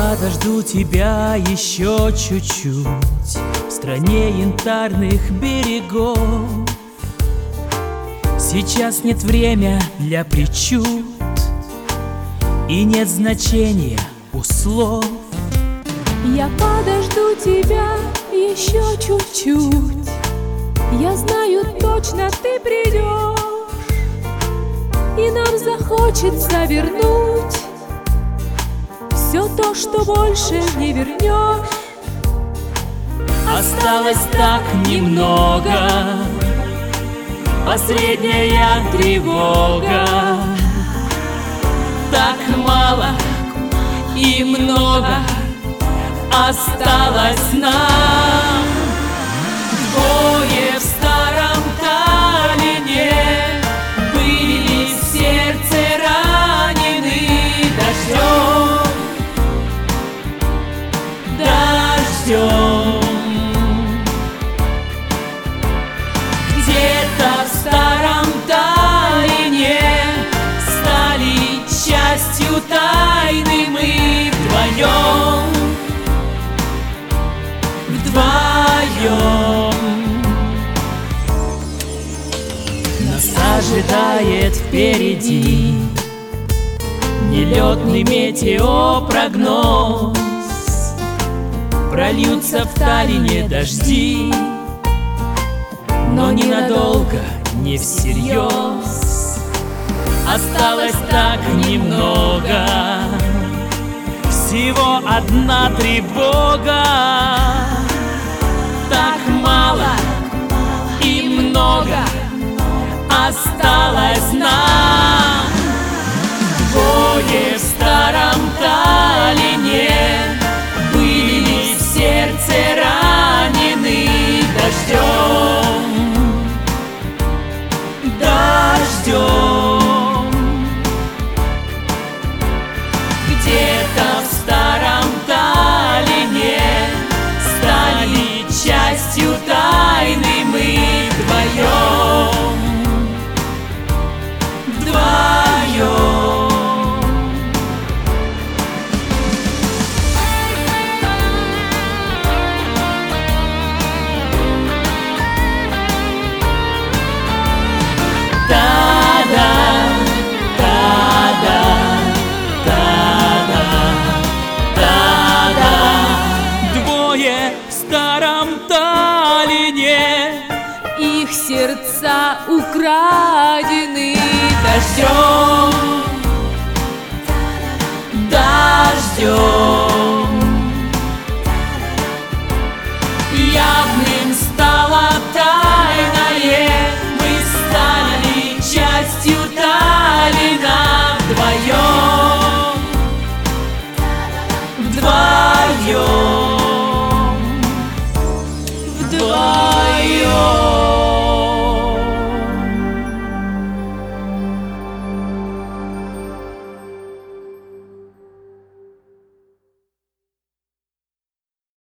подожду тебя еще чуть-чуть в стране янтарных берегов. Сейчас нет время для причуд и нет значения у слов. Я подожду тебя еще чуть-чуть. Я знаю точно, ты придешь, и нам захочется вернуть все то, что больше не вернешь. Осталось так немного, последняя тревога. Так мало и много осталось нам. Двое в старом Таллине были в сердце ранены дождем. Дождем. Где-то в старом Таллине стали частью тайны мы вдвоем. Вдвоем. Нас ожидает впереди нелетный метеопрогноз. Прольются в Таллине дожди, но ненадолго, не всерьез. Осталось так немного, всего одна тревога. Так мало и много осталось нам. Двое в старом Таллине были в сердце ранены дождем. Дождем. Где-то в старом Таллине стали частью тайны мы вдвоем. Вдвоем. Да-да, да-да, да-да, да-да. Двое в старом Таллине, Их сердца украдены дождем. Дождем. Явно